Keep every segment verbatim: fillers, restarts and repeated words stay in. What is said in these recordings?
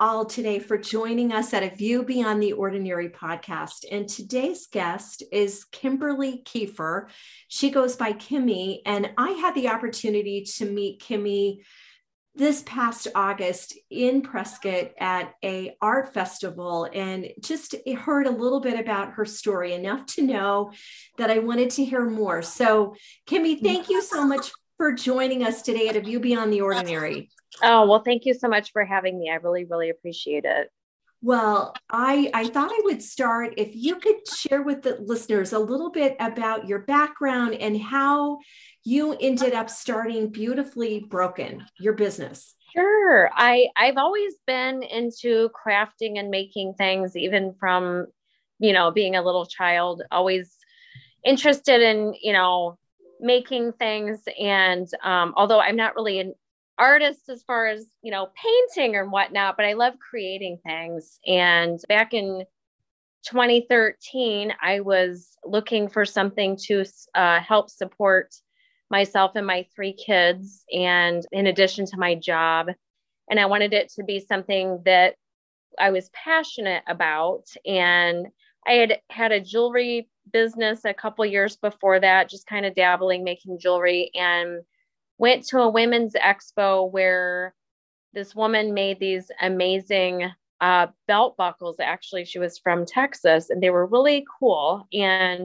all today for joining us at A View Beyond the Ordinary podcast. And today's guest is Kimberly Kiefer. She goes by Kimmy, and I had the opportunity to meet Kimmy this past August in Prescott at a art festival, and just heard a little bit about her story, enough to know that I wanted to hear more. So Kimmy, thank you so much for joining us today at A View Beyond the Ordinary. Oh, well, thank you so much for having me. I really, really appreciate it. Well, I, I thought I would start if you could share with the listeners a little bit about your background and how you ended up starting Beautifully Broken, your business. Sure. I, I've always been into crafting and making things, even from, you know, being a little child, always interested in, you know, making things. And um, although I'm not really an artist as far as, you know, painting or whatnot, but I love creating things. And back in twenty thirteen, I was looking for something to uh, help support myself and my three kids, and in addition to my job. And I wanted it to be something that I was passionate about. And I had had a jewelry business a couple years before that, just kind of dabbling, making jewelry, and went to a women's expo where this woman made these amazing uh, belt buckles. Actually, she was from Texas, and they were really cool. And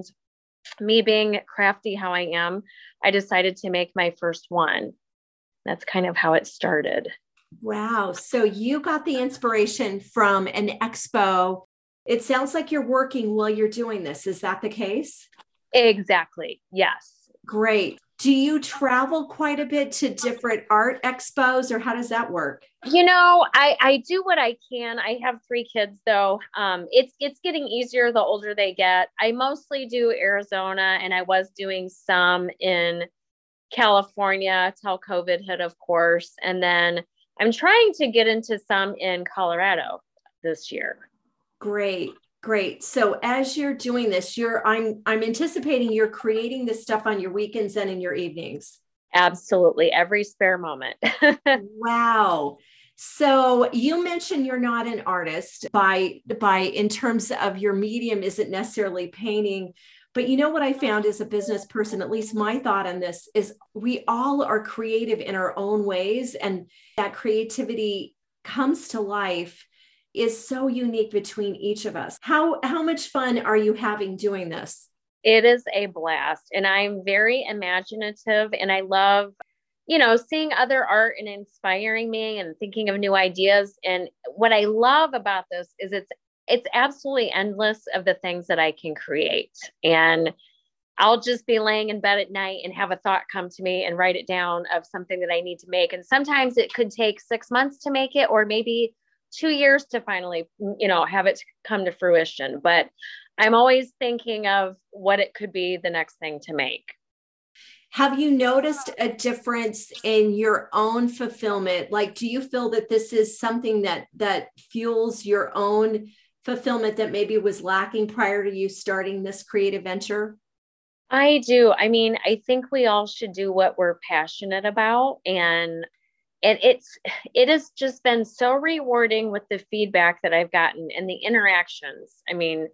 me being crafty how I am, I decided to make my first one. That's kind of how it started. Wow. So you got the inspiration from an expo. It sounds like you're working while you're doing this. Is that the case? Exactly. Yes. Great. Do you travel quite a bit to different art expos, or how does that work? You know, I, I do what I can. I have three kids, though. Um, it's it's getting easier the older they get. I mostly do Arizona, and I was doing some in California till COVID hit, of course. And then I'm trying to get into some in Colorado this year. Great. Great. So as you're doing this, you're I'm I'm anticipating you're creating this stuff on your weekends and in your evenings. Absolutely. Every spare moment. Wow. So you mentioned you're not an artist by by in terms of your medium isn't necessarily painting. But you know what I found as a business person, at least my thought on this is we all are creative in our own ways, and that creativity comes to life is so unique between each of us. How, how much fun are you having doing this? It is a blast, and I'm very imaginative, and I love, you know, seeing other art and inspiring me and thinking of new ideas. And what I love about this is it's, it's absolutely endless of the things that I can create. And I'll just be laying in bed at night and have a thought come to me and write it down of something that I need to make. And sometimes it could take six months to make it, or maybe two years to finally, you know, have it come to fruition. But I'm always thinking of what it could be the next thing to make. Have you noticed a difference in your own fulfillment? Like, do you feel that this is something that, that fuels your own fulfillment that maybe was lacking prior to you starting this creative venture? I do. I mean, I think we all should do what we're passionate about. And And it's, it has just been so rewarding with the feedback that I've gotten and the interactions. I mean,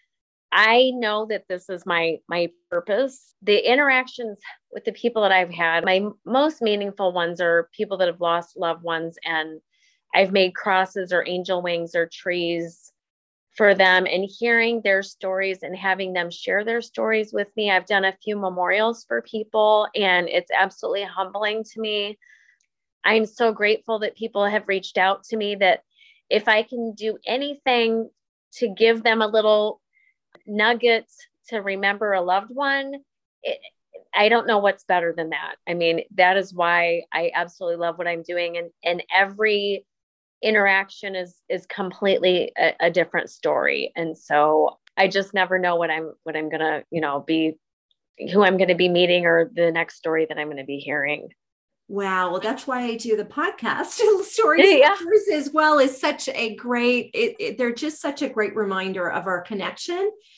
I know that this is my, my purpose. The interactions with the people that I've had, my most meaningful ones are people that have lost loved ones. And I've made crosses or angel wings or trees for them, and hearing their stories and having them share their stories with me. I've done a few memorials for people, and it's absolutely humbling to me. I'm so grateful that people have reached out to me, that if I can do anything to give them a little nugget to remember a loved one, it, I don't know what's better than that. I mean, that is why I absolutely love what I'm doing. And, and every interaction is, is completely a, a different story. And so I just never know what I'm, what I'm going to, you know, be, who I'm going to be meeting, or the next story that I'm going to be hearing. Wow. Well, that's why I do the podcast. Stories Yeah. as well is such a great, it, it, they're just such a great reminder of our connection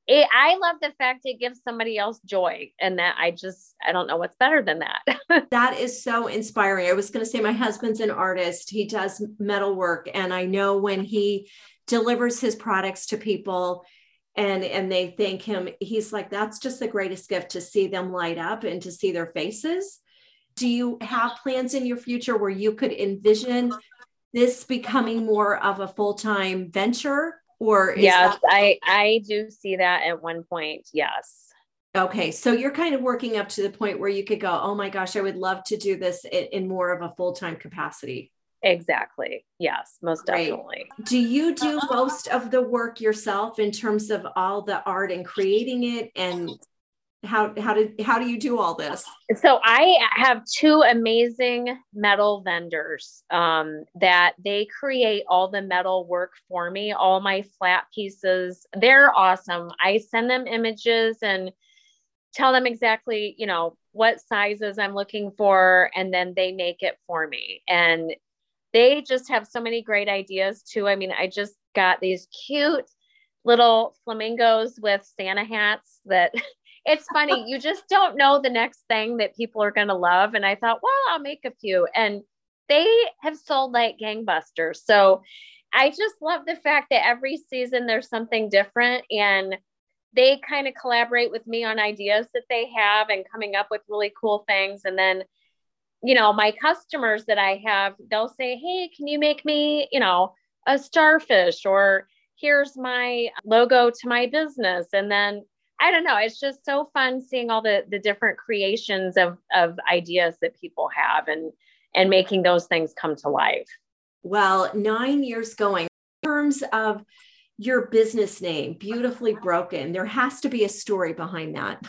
it, I love the fact it gives somebody else joy, and that I just, I don't know what's better than that. That is so inspiring. I was going to say my husband's an artist. He does metal work. And I know when he delivers his products to people and, and they thank him, he's like, that's just the greatest gift to see them light up and to see their faces. Do you have plans in your future where you could envision this becoming more of a full-time venture? Or is yes, that- I, I do see that at one point. Yes. Okay. So you're kind of working up to the point where you could go, oh my gosh, I would love to do this in, in more of a full-time capacity. Exactly. Yes, most Great. definitely. Do you do most of the work yourself in terms of all the art and creating it? And how, how did, how do you do all this? So I have two amazing metal vendors um, that they create all the metal work for me, all my flat pieces. They're awesome. I send them images and tell them exactly, you know, what sizes I'm looking for, and then they make it for me. And they just have so many great ideas too. I mean, I just got these cute little flamingos with Santa hats that it's funny. You just don't know the next thing that people are going to love. And I thought, well, I'll make a few, and they have sold like gangbusters. So I just love the fact that every season there's something different, and they kind of collaborate with me on ideas that they have and coming up with really cool things. And then, you know, my customers that I have, they'll say, hey, can you make me, you know, a starfish, or here's my logo to my business. And then, I don't know, it's just so fun seeing all the, the different creations of, of ideas that people have, and, and making those things come to life. Well, nine years going. In terms of your business name, Beautifully Broken, there has to be a story behind that.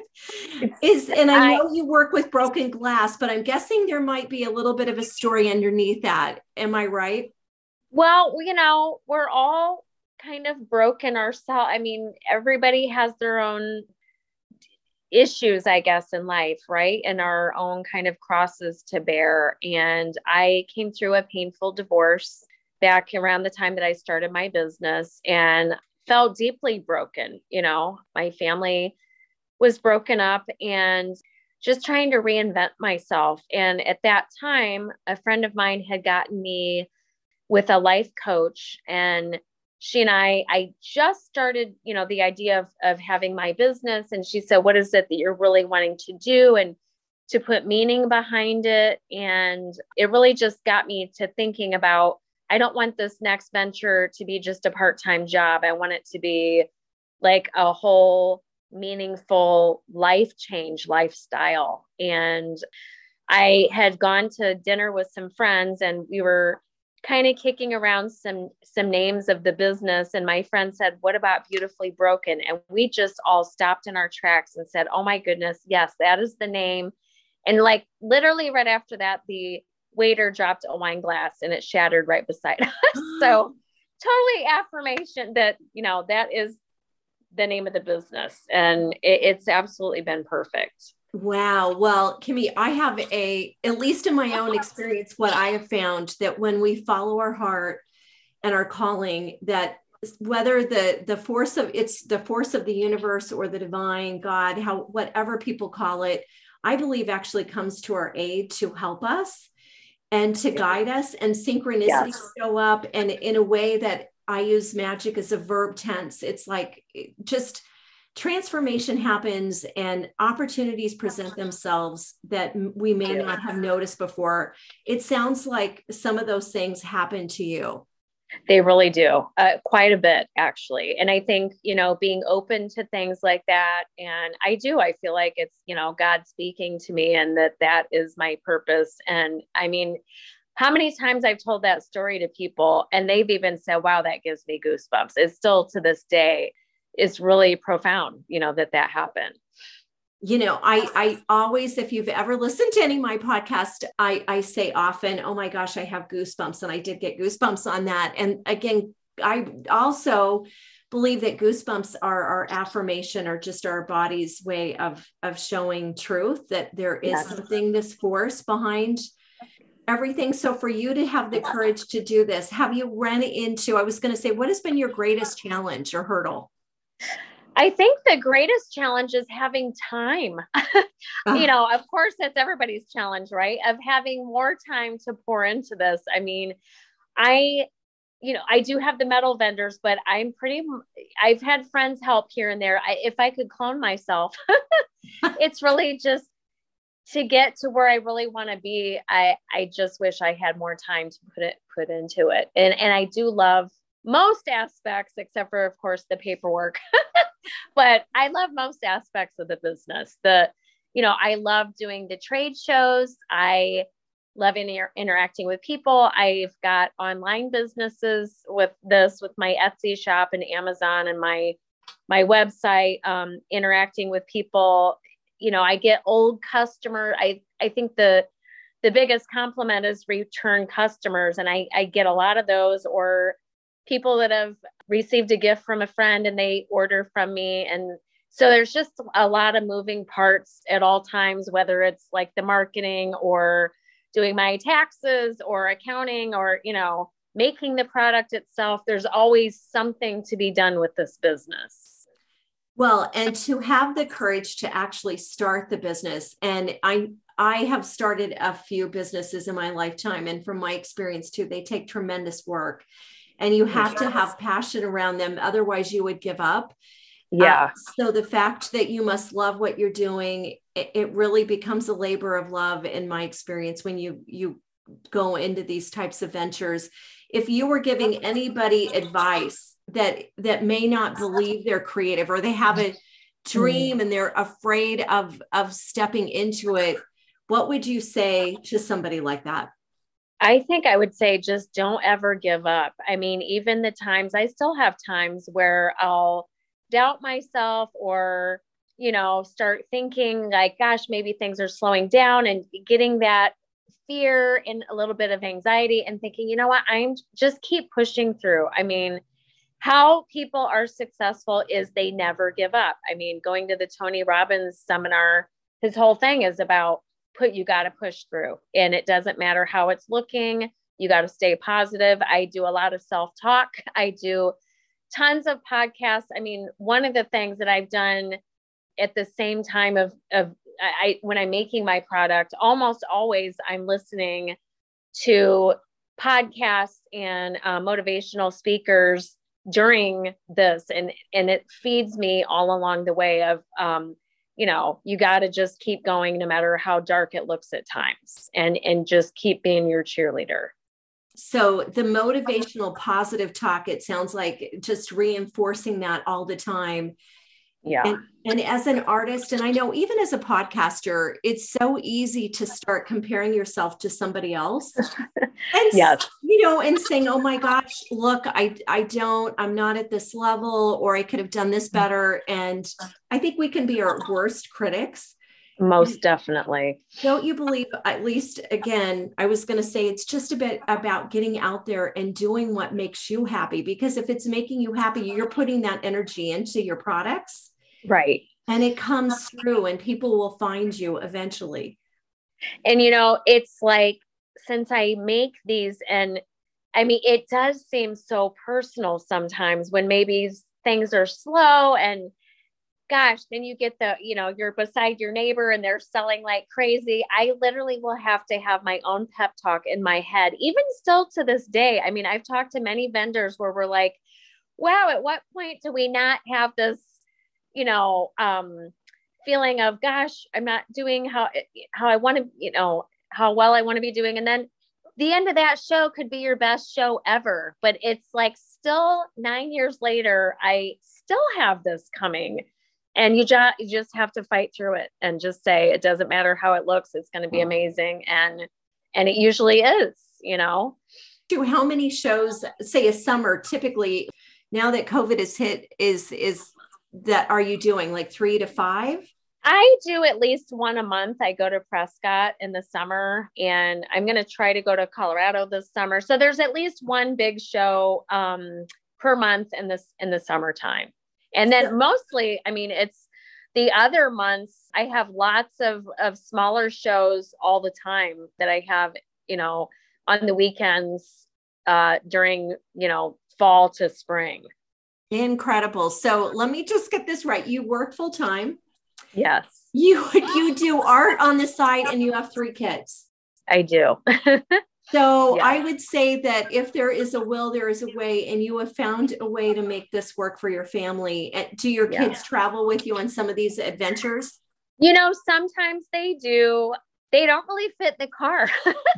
Is, and I know I, you work with broken glass, but I'm guessing there might be a little bit of a story underneath that. Am I right? Well, you know, we're all kind of broken ourselves. I mean, everybody has their own issues, I guess, in life, right? And our own kind of crosses to bear. And I came through a painful divorce back around the time that I started my business, and felt deeply broken. You know, my family was broken up, and just trying to reinvent myself. And at that time, a friend of mine had gotten me with a life coach, and she and I, I just started, you know, the idea of, of having my business. And she said, what is it that you're really wanting to do? And to put meaning behind it. And it really just got me to thinking about, I don't want this next venture to be just a part-time job. I want it to be like a whole meaningful life change lifestyle. And I had gone to dinner with some friends, and we were kind of kicking around some, some names of the business. And my friend said, what about Beautifully Broken? And we just all stopped in our tracks and said, oh my goodness, yes, that is the name. And like literally right after that, the waiter dropped a wine glass and it shattered right beside us. So totally affirmation that, you know, that is the name of the business. And it, it's absolutely been perfect. Wow. Well, Kimmy, I have a, at least in my own experience, what I have found that when we follow our heart and our calling, that whether the, the force of, it's the force of the universe or the divine God, how, whatever people call it, I believe actually comes to our aid to help us and to guide us, and synchronicity yes. show up. And in a way that I use magic as a verb tense, it's like just transformation happens and opportunities present themselves that we may not have noticed before. It sounds like some of those things happen to you. They really do, uh, quite a bit, actually. And I think, you know, being open to things like that. And I do, I feel like it's, you know, God speaking to me, and that that is my purpose. And I mean, how many times I've told that story to people, and they've even said, wow, that gives me goosebumps. It's still to this day, it's really profound, you know, that that happened. You know, I, I always, if you've ever listened to any of my podcast, I, I say often, oh my gosh, I have goosebumps. And I did get goosebumps on that. And again, I also believe that goosebumps are our affirmation, or just our body's way of, of showing truth, that there is yes. something, this force behind everything. So for you to have the courage to do this, have you run into, I was going to say, what has been your greatest challenge or hurdle? I think the greatest challenge is having time. You know, of course, that's everybody's challenge, right? Of having more time to pour into this. I mean, I, you know, I do have the metal vendors, but I'm pretty, I've had friends help here and there. I, if I could clone myself, it's really just to get to where I really want to be. I, I just wish I had more time to put it, put into it. And, and I do love most aspects, except for, of course, the paperwork. But I love most aspects of the business. The, you know, I love doing the trade shows. I love inter- interacting with people. I've got online businesses with this, with my Etsy shop and Amazon and my, my website, um, interacting with people. You know, I get old customer. I, I think the, the biggest compliment is return customers. And I, I get a lot of those, or people that have received a gift from a friend and they order from me. And so there's just a lot of moving parts at all times, whether it's like the marketing or doing my taxes or accounting or, you know, making the product itself. There's always something to be done with this business. Well, and to have the courage to actually start the business. And I, I have started a few businesses in my lifetime. And from my experience too, they take tremendous work. And you have to have passion around them. Otherwise you would give up. Yeah. Uh, so the fact that you must love what you're doing, it, it really becomes a labor of love in my experience when you, you go into these types of ventures. If you were giving anybody advice that, that may not believe they're creative, or they have a dream and they're afraid of, of stepping into it, what would you say to somebody like that? I think I would say just don't ever give up. I mean, even the times, I still have times where I'll doubt myself, or, you know, start thinking like, gosh, maybe things are slowing down, and getting that fear and a little bit of anxiety, and thinking, you know what, I'm just keep pushing through. I mean, how people are successful is they never give up. I mean, going to the Tony Robbins seminar, his whole thing is about put, you got to push through, and it doesn't matter how it's looking. You got to stay positive. I do a lot of self-talk. I do tons of podcasts. I mean, one of the things that I've done at the same time of, of I, when I'm making my product, almost always I'm listening to podcasts and uh, motivational speakers during this. And, and it feeds me all along the way of, um, you know, you got to just keep going no matter how dark it looks at times, and, and just keep being your cheerleader. So the motivational positive talk, it sounds like just reinforcing that all the time. Yeah. And, and as an artist, and I know even as a podcaster, it's so easy to start comparing yourself to somebody else. And, yes. you know, and saying, oh my gosh, look, I, I don't, I'm not at this level, or I could have done this better. And I think we can be our worst critics. Most definitely. Don't you believe, at least, again, I was going to say, it's just a bit about getting out there and doing what makes you happy, because if it's making you happy, you're putting that energy into your products. Right. And it comes through, and people will find you eventually. And, you know, it's like, since I make these, and I mean, it does seem so personal sometimes when maybe things are slow, and gosh, then you get the, you know, you're beside your neighbor and they're selling like crazy. I literally will have to have my own pep talk in my head, even still to this day. I mean, I've talked to many vendors where we're like, wow, at what point do we not have this, you know, um, feeling of, gosh, I'm not doing how, how I want to, you know, how well I want to be doing. And then the end of that show could be your best show ever, but it's like still nine years later, I still have this coming. And you just, you just have to fight through it and just say, it doesn't matter how it looks, it's going to be amazing. And, and it usually is, you know. How many shows, say a summer, typically now that COVID is hit, is, is that, are you doing like three to five? I do at least one a month. I go to Prescott in the summer, and I'm going to try to go to Colorado this summer. So there's at least one big show um, per month in this, in the summertime. And then mostly, I mean, it's the other months, I have lots of, of smaller shows all the time that I have, you know, on the weekends uh, during, you know, fall to spring. Incredible. So let me just get this right. You work full time. Yes. You you do art on the side and you have three kids. I do. So yes. I would say that if there is a will, there is a way, and you have found a way to make this work for your family. Do your yeah. kids travel with you on some of these adventures? You know, sometimes they do. They don't really fit the car.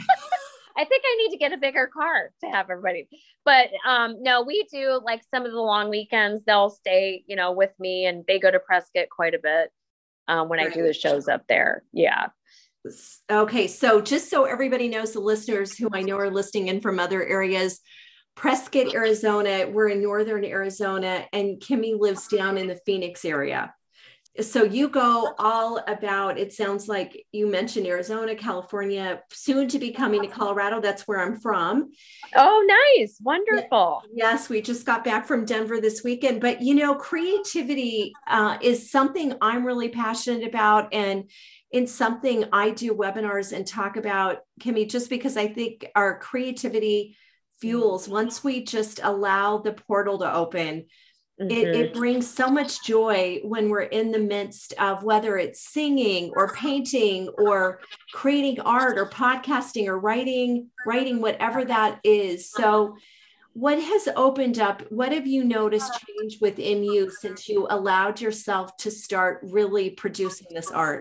I think I need to get a bigger car to have everybody. But um, no, we do like some of the long weekends. They'll stay, you know, with me, and they go to Prescott quite a bit um, when right. I do the shows up there. Yeah. Okay. So just so everybody knows, the listeners who I know are listening in from other areas, Prescott, Arizona, we're in Northern Arizona, and Kimmy lives down in the Phoenix area. So you go all about, it sounds like you mentioned Arizona, California, soon to be coming to Colorado. That's where I'm from. Oh, nice. Wonderful. Yes, we just got back from Denver this weekend. But, you know, creativity uh, is something I'm really passionate about. And it's something I do webinars and talk about, Kimmy, just because I think our creativity fuels, once we just allow the portal to open, Mm-hmm. It, it brings so much joy when we're in the midst of whether it's singing or painting or creating art or podcasting or writing, writing, whatever that is. So what has opened up? What have you noticed change within you since you allowed yourself to start really producing this art?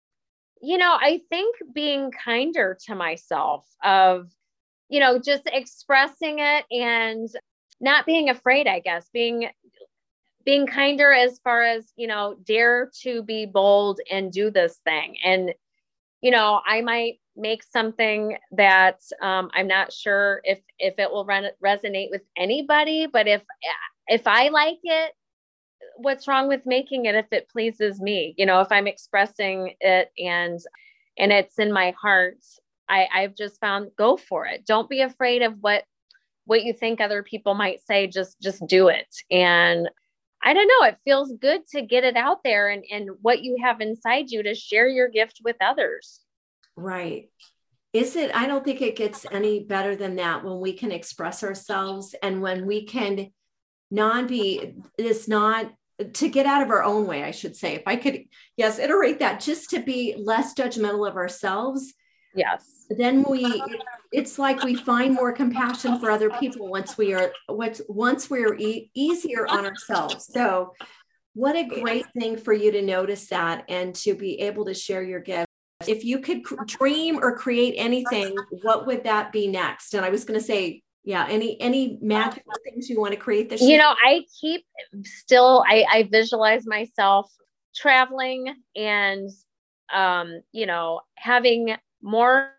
You know, I think being kinder to myself, of, you know, just expressing it and not being afraid, I guess, being being kinder as far as, you know, dare to be bold and do this thing. And, you know, I might make something that um, I'm not sure if, if it will re- resonate with anybody, but if, if I like it, what's wrong with making it if it pleases me? You know, if I'm expressing it and, and it's in my heart, I, I've just found, go for it. Don't be afraid of what, what you think other people might say. Just, just do it. And I don't know, it feels good to get it out there and, and what you have inside you to share your gift with others. Right. Is it? I don't think it gets any better than that when we can express ourselves and when we can not be, it's not to get out of our own way, I should say. If I could, yes, iterate that, just to be less judgmental of ourselves. Yes. Then we, it's like we find more compassion for other people once we are, once, once we're e- easier on ourselves. So what a great thing for you to notice that and to be able to share your gift. If you could dream or create anything, what would that be next? And I was going to say, yeah, any, any magical things you want to create this year? You know, I keep still, I, I visualize myself traveling and, um, you know, having more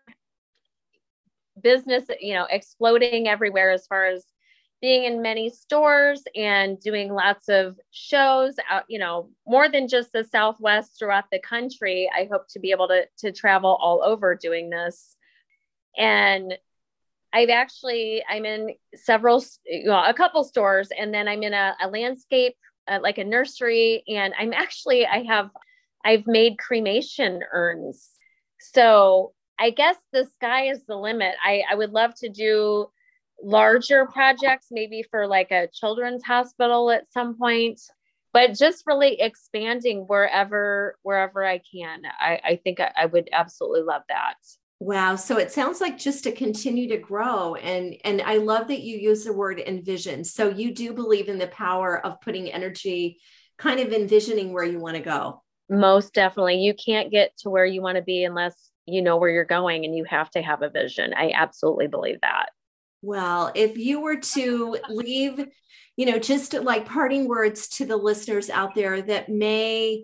business, you know, exploding everywhere as far as being in many stores and doing lots of shows out, you know, more than just the Southwest, throughout the country. I hope to be able to, to travel all over doing this. And I've actually, I'm in several, you know, a couple stores, and then I'm in a, a landscape, uh, like a nursery. And I'm actually, I have, I've made cremation urns. So I guess the sky is the limit. I, I would love to do larger projects, maybe for like a children's hospital at some point, but just really expanding wherever, wherever I can. I, I think I, I would absolutely love that. Wow. So it sounds like just to continue to grow. And, and I love that you use the word envision. So you do believe in the power of putting energy, kind of envisioning where you want to go. Most definitely. You can't get to where you want to be unless you know where you're going, and you have to have a vision. I absolutely believe that. Well, if you were to leave, you know, just like parting words to the listeners out there that may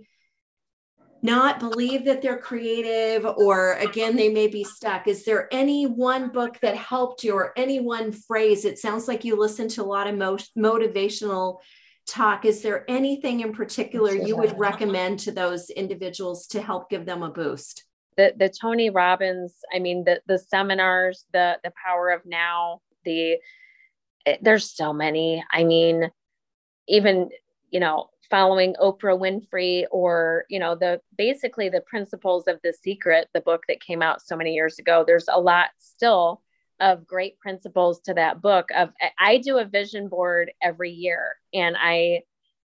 not believe that they're creative, or again, they may be stuck, is there any one book that helped you, or any one phrase? It sounds like you listen to a lot of mo- motivational talk. Is there anything in particular you would recommend to those individuals to help give them a boost? The the Tony Robbins, I mean, the the seminars, the the Power of Now, the it, there's so many. I mean, even, you know, following Oprah Winfrey, or, you know, the basically the Principles of the Secret, the book that came out so many years ago. There's a lot still of great principles to that book of, I do a vision board every year and I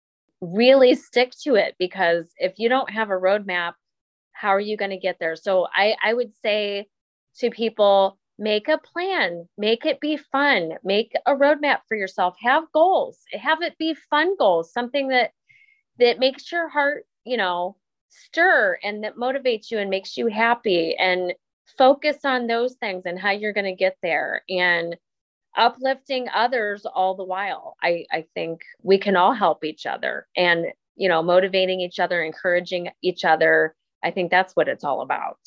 really stick to it, because if you don't have a roadmap, how are you going to get there? So I, I would say to people, make a plan, make it be fun, make a roadmap for yourself, have goals, have it be fun goals, something that, that makes your heart, you know, stir and that motivates you and makes you happy, and focus on those things and how you're going to get there, and uplifting others all the while. I, I think we can all help each other, and, you know, motivating each other, encouraging each other. I think that's what it's all about.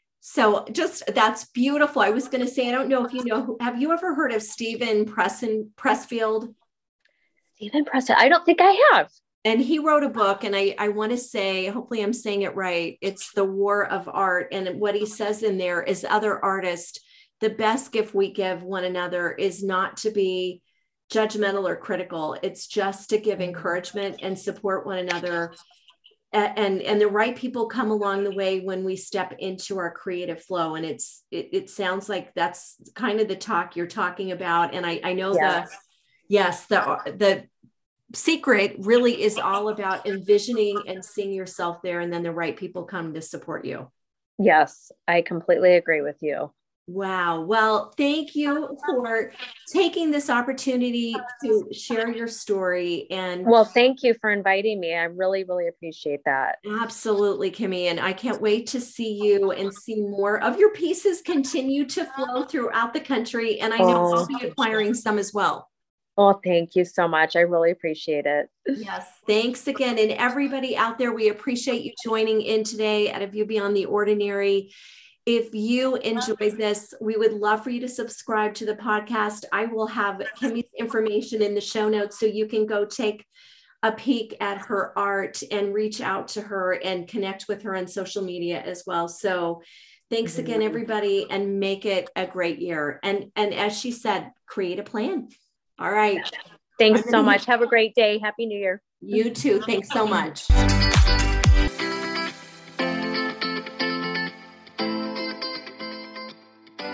So just, that's beautiful. I was going to say, I don't know if you know, have you ever heard of Stephen Presson, Pressfield? Stephen Pressfield. I don't think I have. And he wrote a book, and I, I want to say, hopefully I'm saying it right, it's The War of Art. And what he says in there is, other artists, the best gift we give one another is not to be judgmental or critical. It's just to give encouragement and support one another. And, and, and the right people come along the way when we step into our creative flow. And it's, it, it sounds like that's kind of the talk you're talking about. And I, I know yes. the, yes, the, the, secret really is all about envisioning and seeing yourself there, and then the right people come to support you. Yes, I completely agree with you. Wow. Well, thank you for taking this opportunity to share your story. And well, thank you for inviting me. I really, really appreciate that. Absolutely, Kimmy. And I can't wait to see you and see more of your pieces continue to flow throughout the country. And I know oh. I'll be acquiring some as well. Oh, thank you so much. I really appreciate it. Yes. Thanks again. And everybody out there, we appreciate you joining in today at A View Beyond the Ordinary. If you enjoyed this, we would love for you to subscribe to the podcast. I will have Kimmy's information in the show notes, so you can go take a peek at her art and reach out to her and connect with her on social media as well. So thanks again, everybody, and make it a great year. And, and as she said, create a plan. All right. Thanks so much. Have a great day. Happy New Year. You too. Thanks so much.